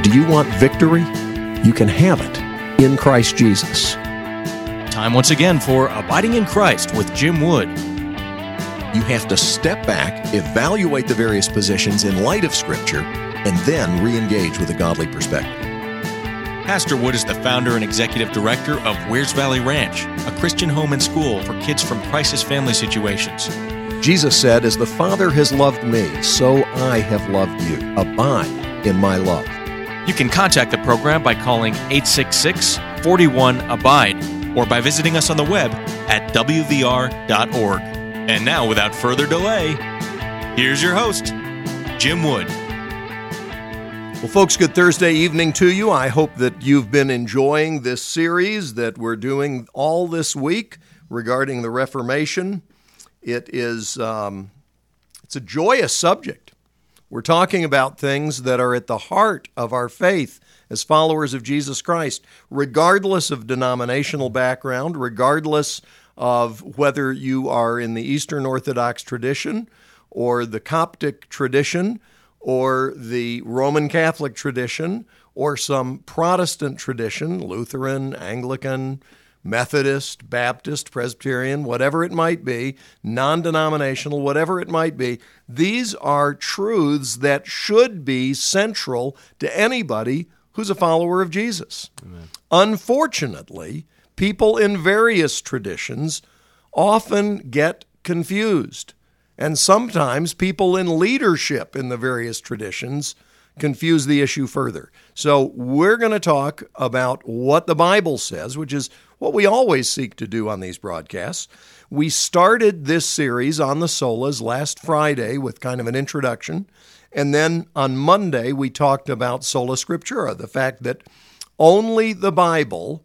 Do you want victory? You can have it in Christ Jesus. Time once again for Abiding in Christ with Jim Wood. You have to step back, evaluate the various positions in light of Scripture, and then re-engage with a godly perspective. Pastor Wood is the founder and executive director of Wears Valley Ranch, a Christian home and school for kids from crisis family situations. Jesus said, "As the Father has loved me, so I have loved you. Abide in my love." You can contact the program by calling 866-41-ABIDE or by visiting us on the web at wvr.org. And now, without further delay, here's your host, Jim Wood. Well, folks, good Thursday evening to you. I hope that you've been enjoying this series that we're doing all this week regarding the Reformation. It is it's a joyous subject. We're talking about things that are at the heart of our faith as followers of Jesus Christ, regardless of denominational background, regardless of whether you are in the Eastern Orthodox tradition or the Coptic tradition or the Roman Catholic tradition or some Protestant tradition, Lutheran, Anglican, Methodist, Baptist, Presbyterian, whatever it might be, non-denominational, whatever it might be. These are truths that should be central to anybody who's a follower of Jesus. Amen. Unfortunately, people in various traditions often get confused, and sometimes people in leadership in the various traditions confuse the issue further. So we're going to talk about what the Bible says, which is what we always seek to do on these broadcasts. We started this series on the solas last Friday with kind of an introduction, and then on Monday we talked about sola scriptura, the fact that only the Bible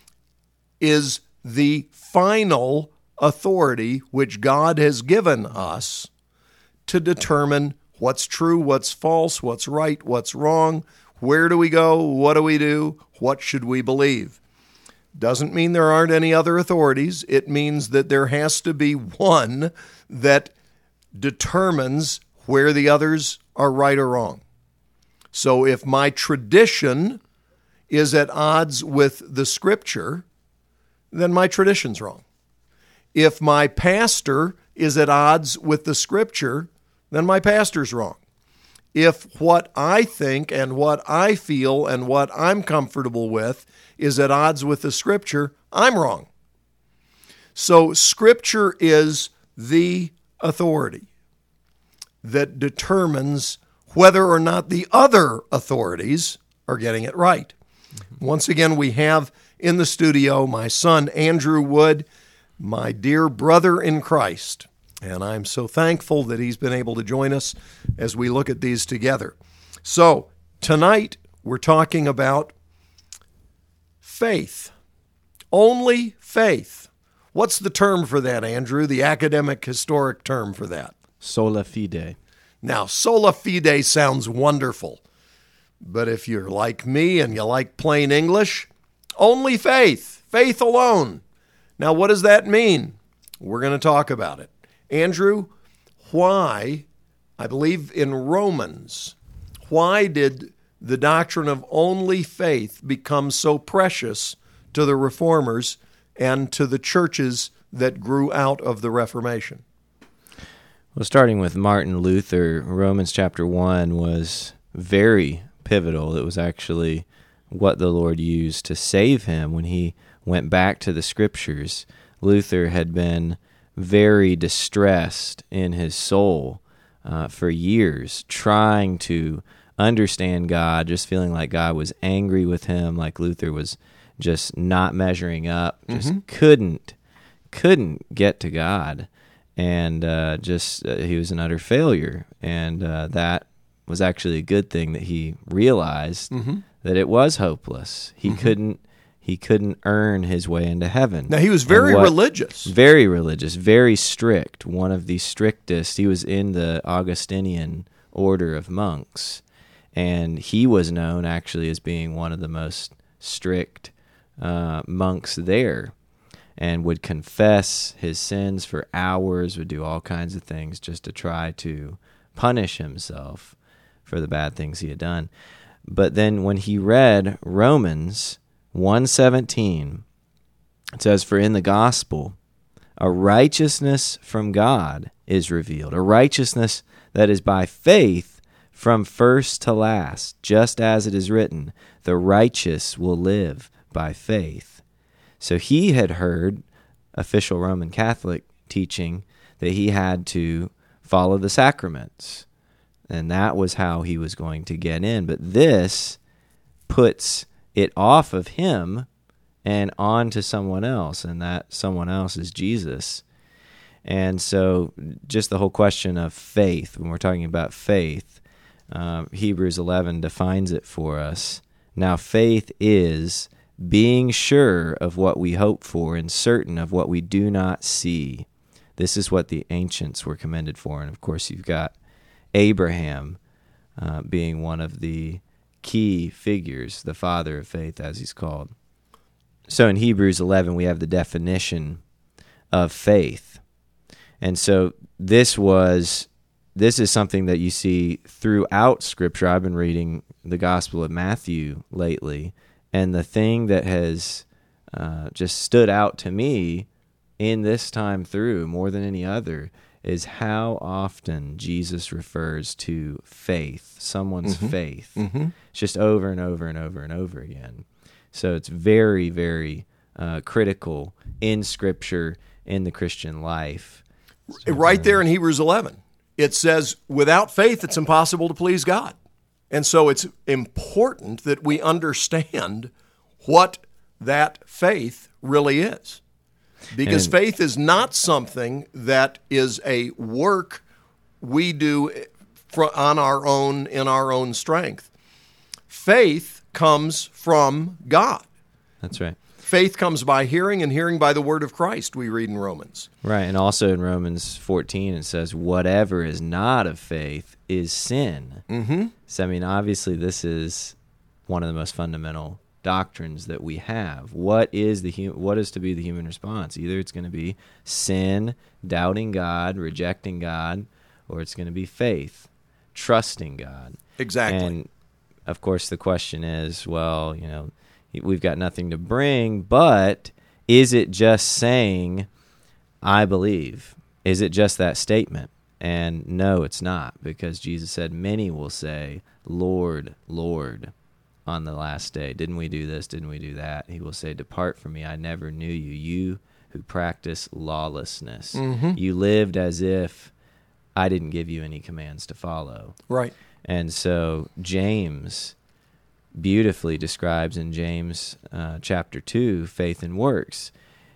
is the final authority which God has given us to determine what's true, what's false, what's right, what's wrong, where do we go, what do we do, what should we believe. Doesn't mean there aren't any other authorities. It means that there has to be one that determines where the others are right or wrong. So if my tradition is at odds with the Scripture, then my tradition's wrong. If my pastor is at odds with the Scripture, then my pastor's wrong. If what I think and what I feel and what I'm comfortable with is at odds with the Scripture, I'm wrong. So Scripture is the authority that determines whether or not the other authorities are getting it right. Once again, we have in the studio my son, Andrew Wood, my dear brother in Christ. And I'm so thankful that he's been able to join us as we look at these together. So tonight we're talking about faith. Only faith. What's the term for that, Andrew? The academic historic term for that? Sola fide. Now, sola fide sounds wonderful. But if you're like me and you like plain English, only faith. Faith alone. Now, what does that mean? We're going to talk about it. Andrew, why, I believe in Romans, why did the doctrine of only faith become so precious to the Reformers and to the churches that grew out of the Reformation? Well, starting with Martin Luther, Romans chapter 1 was very pivotal. It was actually what the Lord used to save him when he went back to the Scriptures. Luther had been very distressed in his soul for years, trying to understand God, just feeling like God was angry with him, like Luther was just not measuring up, just couldn't get to God, and he was an utter failure. And that was actually a good thing that he realized that it was hopeless. He couldn't earn his way into heaven. Now, he was very religious. Very religious, very strict, one of the strictest. He was in the Augustinian order of monks, and he was known actually as being one of the most strict monks there, and would confess his sins for hours, would do all kinds of things just to try to punish himself for the bad things he had done. But then when he read Romans 1:17, it says, "For in the gospel, a righteousness from God is revealed, a righteousness that is by faith from first to last, just as it is written, the righteous will live by faith." So he had heard official Roman Catholic teaching that he had to follow the sacraments, and that was how he was going to get in. But this puts it off of him and on to someone else, and that someone else is Jesus. And so just the whole question of faith, when we're talking about faith, Hebrews 11 defines it for us. Now faith is being sure of what we hope for and certain of what we do not see. This is what the ancients were commended for. And of course you've got Abraham being one of the key figures, the father of faith as he's called. So in Hebrews 11 we have the definition of faith. And so this is something that you see throughout Scripture. I've been reading the Gospel of Matthew lately, and the thing that has just stood out to me in this time through more than any other is how often Jesus refers to faith, someone's faith. It's just over and over and over and over again. So it's very, very critical in Scripture, in the Christian life. Right there in Hebrews 11, it says, without faith, it's impossible to please God. And so it's important that we understand what that faith really is. Because faith is not something that is a work we do on our own, in our own strength. Faith comes from God. That's right. Faith comes by hearing, and hearing by the word of Christ, we read in Romans. Right, and also in Romans 14 it says, whatever is not of faith is sin. So, I mean, obviously this is one of the most fundamental doctrines that we have. What is to be the human response? Either it's going to be sin, doubting God, rejecting God, or it's going to be faith, trusting God. Exactly. And, of course, the question is, well, you know, we've got nothing to bring, but is it just saying, I believe? Is it just that statement? And no, it's not, because Jesus said, many will say, Lord, Lord, on the last day. Didn't we do this? Didn't we do that? He will say, depart from me, I never knew you, you who practice lawlessness. You lived as if I didn't give you any commands to follow. Right. And so James beautifully describes in James chapter 2, faith and works.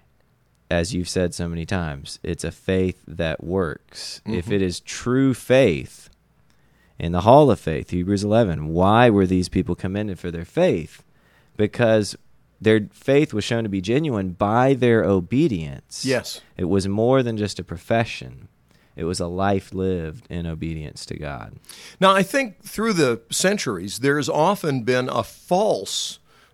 As you've said so many times, it's a faith that works. If it is true faith, in the hall of faith, Hebrews 11, why were these people commended for their faith? Because their faith was shown to be genuine by their obedience. Yes. It was more than just a profession. It was a life lived in obedience to God. Now, I think through the centuries, there's often been a false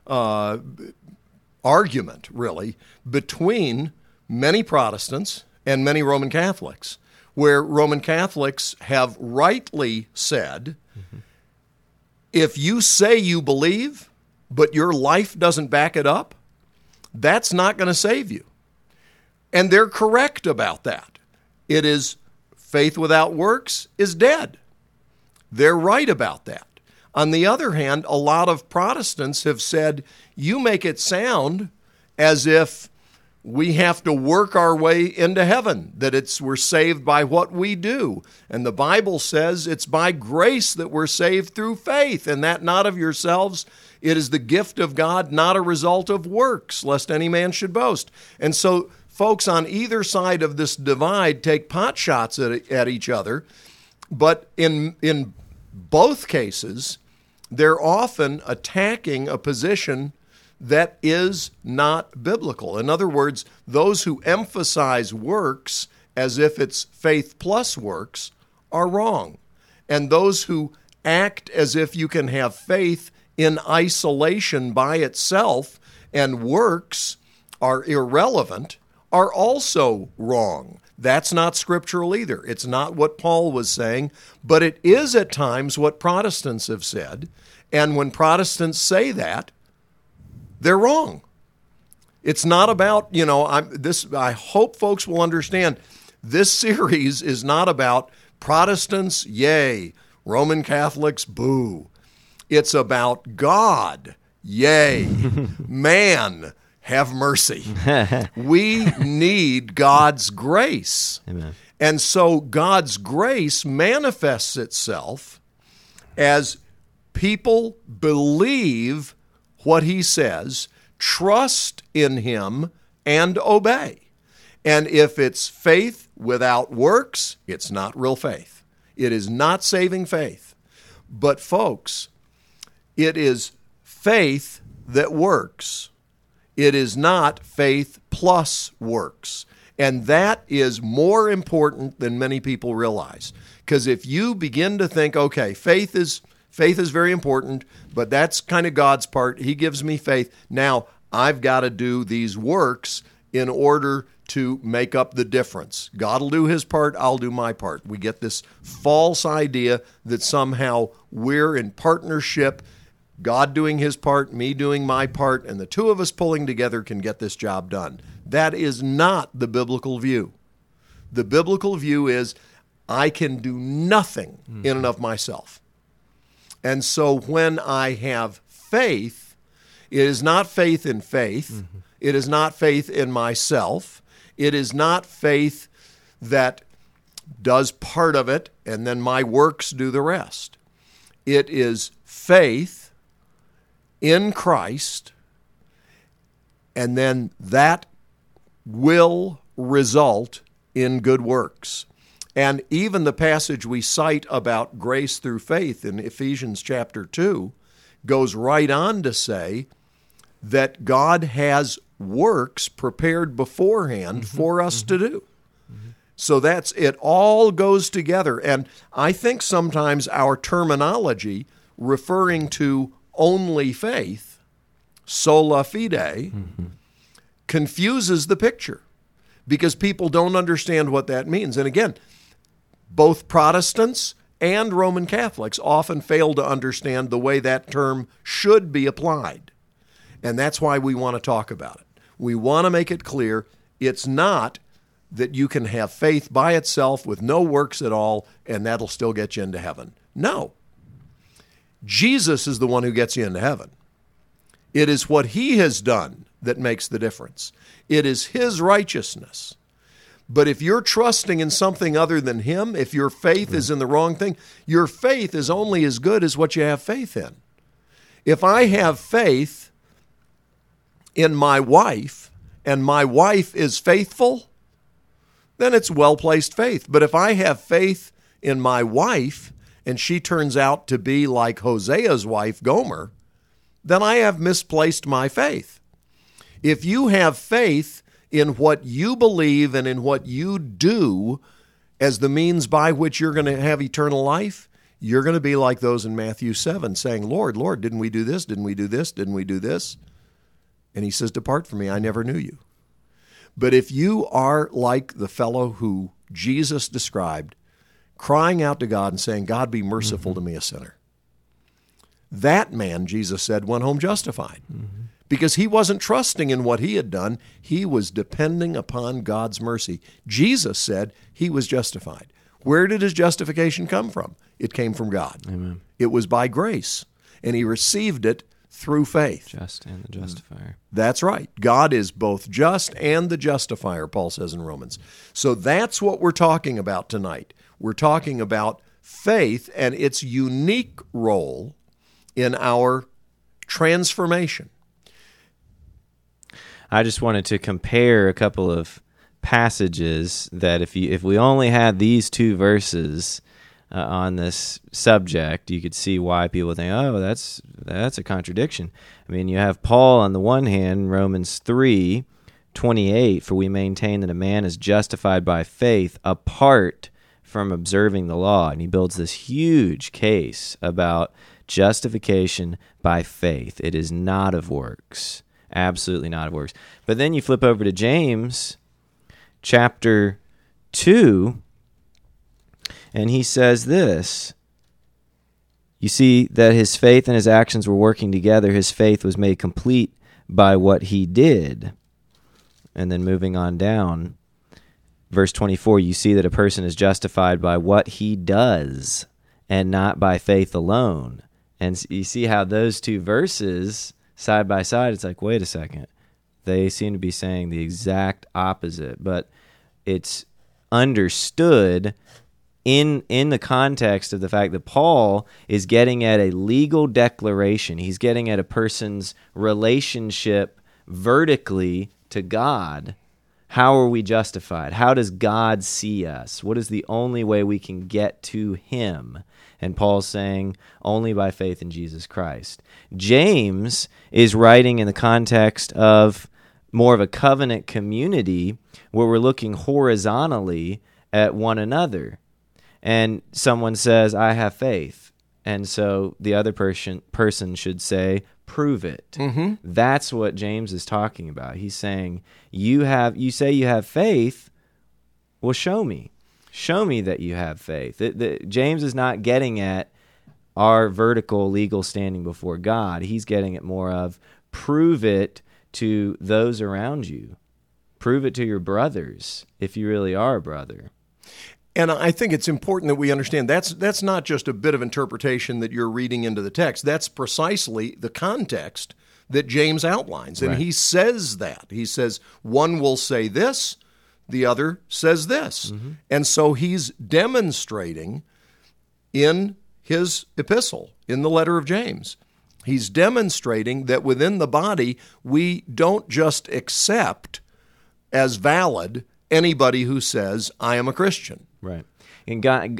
argument, really, between many Protestants and many Roman Catholics, where Roman Catholics have rightly said, if you say you believe, but your life doesn't back it up, that's not going to save you. And they're correct about that. It is faith without works is dead. They're right about that. On the other hand, a lot of Protestants have said, you make it sound as if we have to work our way into heaven, that we're saved by what we do. And the Bible says it's by grace that we're saved through faith, and that not of yourselves. It is the gift of God, not a result of works, lest any man should boast. And so folks on either side of this divide take pot shots at each other, but in both cases, they're often attacking a position that is not biblical. In other words, those who emphasize works as if it's faith plus works are wrong. And those who act as if you can have faith in isolation by itself and works are irrelevant are also wrong. That's not scriptural either. It's not what Paul was saying, but it is at times what Protestants have said. And when Protestants say that, they're wrong. It's not about, I hope folks will understand, this series is not about Protestants, yay, Roman Catholics, boo. It's about God, yay, man, have mercy. We need God's grace. Amen. And so God's grace manifests itself as people believe what he says, trust in him, and obey. And if it's faith without works, it's not real faith. It is not saving faith. But folks, it is faith that works. It is not faith plus works. And that is more important than many people realize. Because if you begin to think, okay, faith is very important, but that's kind of God's part. He gives me faith. Now, I've got to do these works in order to make up the difference. God will do his part, I'll do my part. We get this false idea that somehow we're in partnership, God doing his part, me doing my part, and the two of us pulling together can get this job done. That is not the biblical view. The biblical view is I can do nothing in and of myself. And so when I have faith, it is not faith in faith. It is not faith in myself. It is not faith that does part of it and then my works do the rest. It is faith in Christ, and then that will result in good works. And even the passage we cite about grace through faith in Ephesians chapter 2 goes right on to say that God has works prepared beforehand for us to do. So that's it. All goes together. And I think sometimes our terminology referring to only faith, sola fide, confuses the picture because people don't understand what that means. And again, both Protestants and Roman Catholics often fail to understand the way that term should be applied. And that's why we want to talk about it. We want to make it clear it's not that you can have faith by itself with no works at all and that'll still get you into heaven. No. Jesus is the one who gets you into heaven. It is what he has done that makes the difference. It is his righteousness. But if you're trusting in something other than him, if your faith is in the wrong thing, your faith is only as good as what you have faith in. If I have faith in my wife and my wife is faithful, then it's well-placed faith. But if I have faith in my wife and she turns out to be like Hosea's wife, Gomer, then I have misplaced my faith. If you have faith in what you believe and in what you do as the means by which you're going to have eternal life, you're going to be like those in Matthew 7 saying, Lord, Lord, didn't we do this? Didn't we do this? Didn't we do this? And he says, depart from me, I never knew you. But if you are like the fellow who Jesus described, crying out to God and saying, God, be merciful to me, a sinner, that man, Jesus said, went home justified. Because he wasn't trusting in what he had done. He was depending upon God's mercy. Jesus said he was justified. Where did his justification come from? It came from God. Amen. It was by grace, and he received it through faith. Just and the justifier. That's right. God is both just and the justifier, Paul says in Romans. So that's what we're talking about tonight. We're talking about faith and its unique role in our transformation. I just wanted to compare a couple of passages that if we only had these two verses on this subject, you could see why people think, oh, that's a contradiction. I mean, you have Paul on the one hand, Romans 3:28, for we maintain that a man is justified by faith apart from observing the law. And he builds this huge case about justification by faith. It is not of works. Absolutely not of works. But then you flip over to James chapter 2, and he says this. You see that his faith and his actions were working together. His faith was made complete by what he did. And then moving on down, verse 24, you see that a person is justified by what he does and not by faith alone. And you see how those two verses, side by side, it's like, wait a second. They seem to be saying the exact opposite, but it's understood in the context of the fact that Paul is getting at a legal declaration. He's getting at a person's relationship vertically to God. How are we justified? How does God see us? What is the only way we can get to him? And Paul's saying, only by faith in Jesus Christ. James is writing in the context of more of a covenant community where we're looking horizontally at one another. And someone says, I have faith. And so the other person should say, prove it. Mm-hmm. That's what James is talking about. He's saying, you say you have faith, well, show me. Show me that you have faith. James is not getting at our vertical legal standing before God. He's getting at more of, prove it to those around you. Prove it to your brothers, if you really are a brother. And I think it's important that we understand that's not just a bit of interpretation that you're reading into the text. That's precisely the context that James outlines. And He says that. He says, one will say this, the other says this. Mm-hmm. And so he's demonstrating in his epistle, in the letter of James, he's demonstrating that within the body, we don't just accept as valid anybody who says, I am a Christian. Right. And God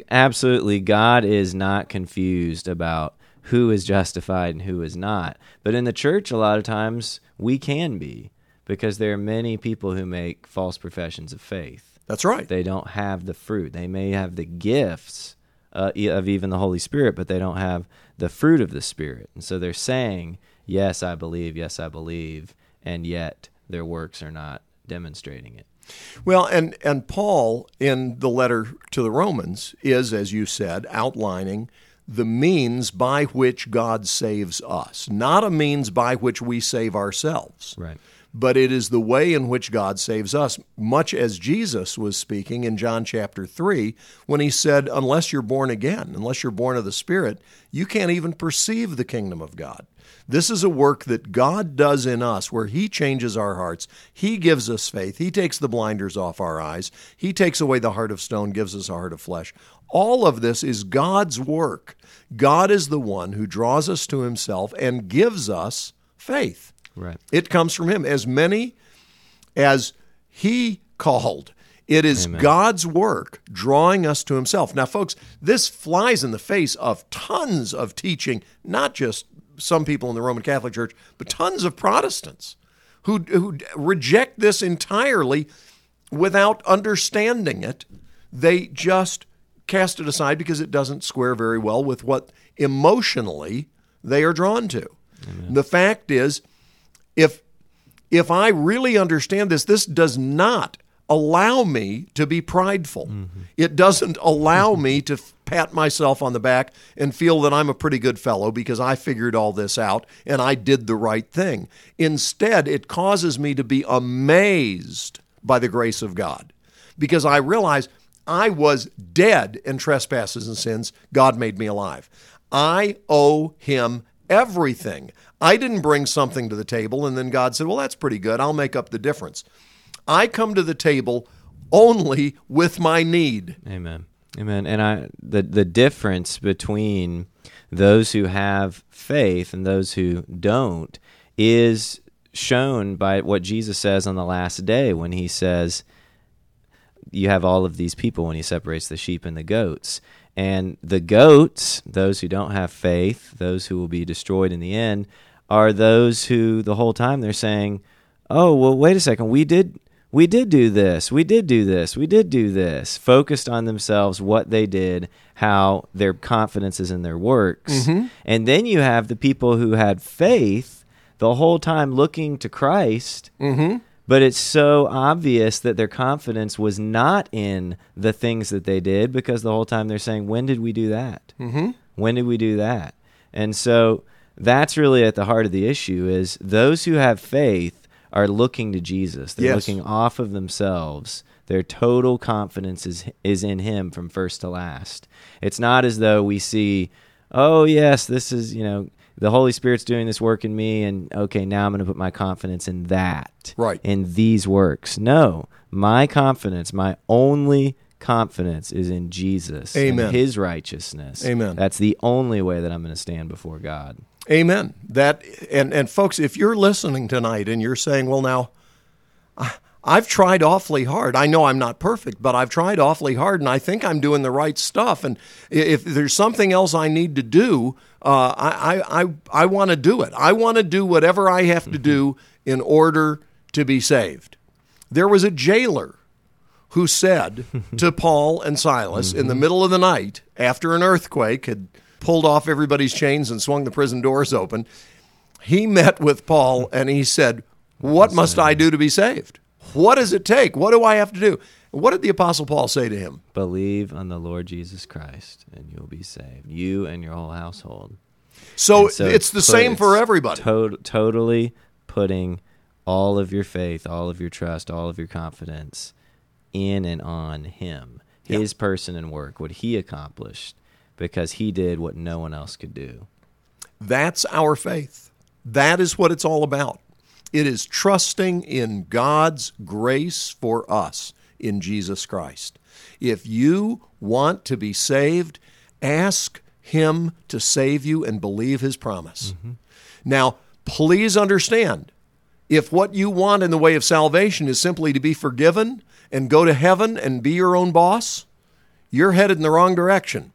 is not confused about who is justified and who is not. But in the church, a lot of times, we can be, because there are many people who make false professions of faith. That's right. They don't have the fruit. They may have the gifts of even the Holy Spirit, but they don't have the fruit of the Spirit. And so they're saying, yes, I believe, and yet their works are not demonstrating it. Well, and Paul, in the letter to the Romans, is, as you said, outlining the means by which God saves us, not a means by which we save ourselves. Right. But it is the way in which God saves us, much as Jesus was speaking in John chapter 3, when he said, unless you're born again, unless you're born of the Spirit, you can't even perceive the kingdom of God. This is a work that God does in us, where he changes our hearts. He gives us faith. He takes the blinders off our eyes. He takes away the heart of stone, gives us a heart of flesh. All of this is God's work. God is the one who draws us to himself and gives us faith. Right. It comes from him. As many as he called, it is Amen. God's work drawing us to himself. Now, folks, this flies in the face of tons of teaching, not just some people in the Roman Catholic Church, but tons of Protestants who reject this entirely without understanding it. They just cast it aside because it doesn't square very well with what emotionally they are drawn to. Amen. The fact is, if I really understand this does not allow me to be prideful. Mm-hmm. It doesn't allow me to pat myself on the back and feel that I'm a pretty good fellow because I figured all this out and I did the right thing. Instead, it causes me to be amazed by the grace of God, because I realize I was dead in trespasses and sins. God made me alive. I owe him everything. I didn't bring something to the table and then God said, well, that's pretty good. I'll make up the difference. I come to the table only with my need. Amen. Amen. And the difference between those who have faith and those who don't is shown by what Jesus says on the last day when he says, you have all of these people, when he separates the sheep and the goats. And the goats, those who don't have faith, those who will be destroyed in the end, are those who the whole time they're saying, oh, well, wait a second, we did do this, we did do this, focused on themselves, what they did, how their confidence is in their works. Mm-hmm. And then you have the people who had faith the whole time looking to Christ, mm-hmm. But it's so obvious that their confidence was not in the things that they did, because the whole time they're saying, when did we do that? Mm-hmm. When did we do that? And so that's really at the heart of the issue, is those who have faith are looking to Jesus. They're looking off of themselves. Their total confidence is in him from first to last. It's not as though we see, oh, yes, this is, the Holy Spirit's doing this work in me, and okay, now I'm going to put my confidence in that, right, in these works. No, my confidence, my only confidence is in Jesus. Amen. And his righteousness. Amen. That's the only way that I'm going to stand before God. Amen. That and folks, if you're listening tonight and you're saying, well, now, I've tried awfully hard. I know I'm not perfect, but I've tried awfully hard, and I think I'm doing the right stuff. And if there's something else I need to do, I want to do it. I want to do whatever I have to do in order to be saved. There was a jailer who said to Paul and Silas in the middle of the night, after an earthquake had pulled off everybody's chains and swung the prison doors open, he met with Paul and he said, "What must I do to be saved? What does it take? What do I have to do?" What did the Apostle Paul say to him? Believe on the Lord Jesus Christ, and you'll be saved, you and your whole household. So it's the same for everybody. Totally putting all of your faith, all of your trust, all of your confidence in and on him, his person and work, what he accomplished, because he did what no one else could do. That's our faith. That is what it's all about. It is trusting in God's grace for us in Jesus Christ. If you want to be saved, ask him to save you and believe his promise. Mm-hmm. Now, please understand, if what you want in the way of salvation is simply to be forgiven and go to heaven and be your own boss, you're headed in the wrong direction.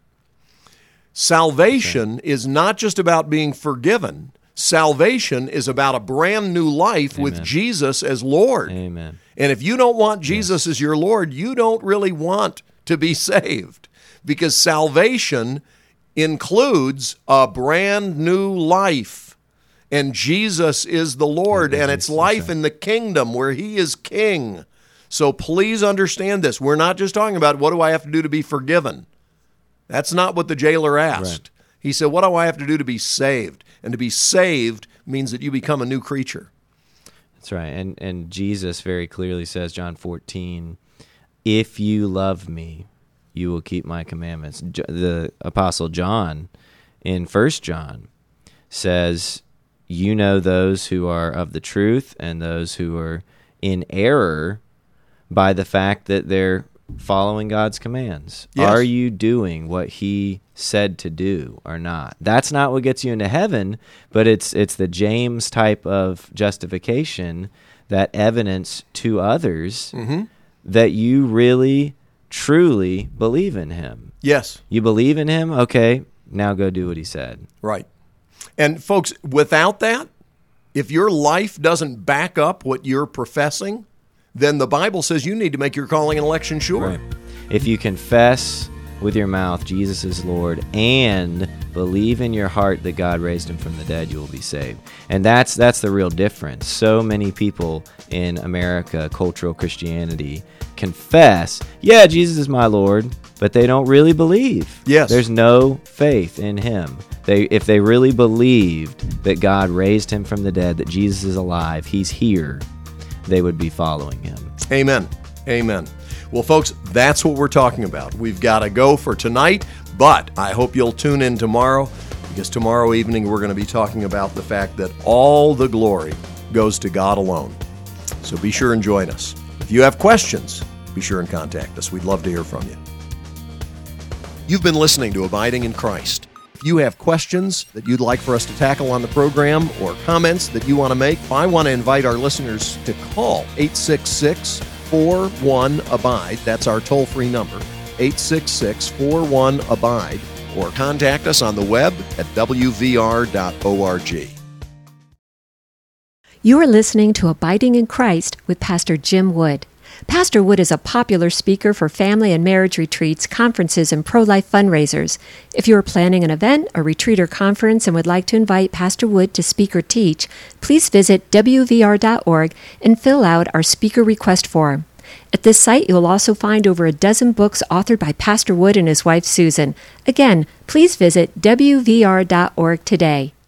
Salvation is not just about being forgiven. Salvation is about a brand new life with Jesus as Lord. Amen. And if you don't want Jesus as your Lord, you don't really want to be saved, because salvation includes a brand new life. And Jesus is the Lord, and it's life in the kingdom where he is king. So please understand this. We're not just talking about, what do I have to do to be forgiven? That's not what the jailer asked. Right. He said, what do I have to do to be saved? And to be saved means that you become a new creature. That's right. And Jesus very clearly says, John 14, if you love me, you will keep my commandments. The Apostle John in 1 John says, you know those who are of the truth and those who are in error by the fact that they're following God's commands. Yes. Are you doing what he said to do or not? That's not what gets you into heaven, but it's the James type of justification, that evidence to others that you really, truly believe in him. Yes. You believe in him? Okay, now go do what he said. Right. And folks, without that, if your life doesn't back up what you're professing, then the Bible says you need to make your calling and election sure. Right. If you confess with your mouth Jesus is Lord and believe in your heart that God raised him from the dead, you will be saved. And that's the real difference. So many people in America, cultural Christianity, confess, yeah, Jesus is my Lord, but they don't really believe. Yes. There's no faith in him. If they really believed that God raised him from the dead, that Jesus is alive, he's here, they would be following him. Amen. Amen. Well, folks, that's what we're talking about. We've got to go for tonight, but I hope you'll tune in tomorrow, because tomorrow evening we're going to be talking about the fact that all the glory goes to God alone. So be sure and join us. If you have questions, be sure and contact us. We'd love to hear from you. You've been listening to Abiding in Christ. If you have questions that you'd like for us to tackle on the program, or comments that you want to make, I want to invite our listeners to call 866-41-ABIDE. That's our toll-free number, 866-41-ABIDE, or contact us on the web at wvr.org. You are listening to Abiding in Christ with Pastor Jim Wood. Pastor Wood is a popular speaker for family and marriage retreats, conferences, and pro-life fundraisers. If you are planning an event, a retreat, or conference and would like to invite Pastor Wood to speak or teach, please visit wvr.org and fill out our speaker request form. At this site, you'll also find over a dozen books authored by Pastor Wood and his wife, Susan. Again, please visit wvr.org today.